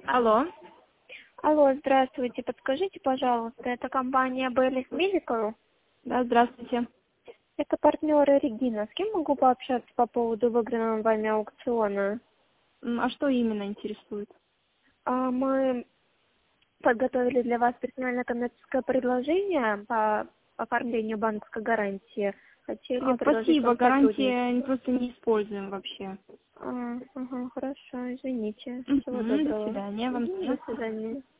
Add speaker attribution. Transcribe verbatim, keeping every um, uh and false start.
Speaker 1: Алло.
Speaker 2: Алло, здравствуйте. Подскажите, пожалуйста, это компания Bellis Medical?
Speaker 1: Да, здравствуйте.
Speaker 2: Это партнеры Регина. С кем могу пообщаться по поводу выигранного вами аукциона?
Speaker 1: М, А что именно интересует?
Speaker 2: А, Мы подготовили для вас персональное коммерческое предложение по оформлению банковской гарантии. Хотели
Speaker 1: А,
Speaker 2: предложить
Speaker 1: спасибо,
Speaker 2: вам сотрудничество.
Speaker 1: гарантии просто не используем вообще.
Speaker 2: А, ага, хорошо, извините. Всего
Speaker 1: Мгм, до
Speaker 2: доброго.
Speaker 1: свидания вам
Speaker 2: Мгм, до
Speaker 1: тоже.
Speaker 2: свидания.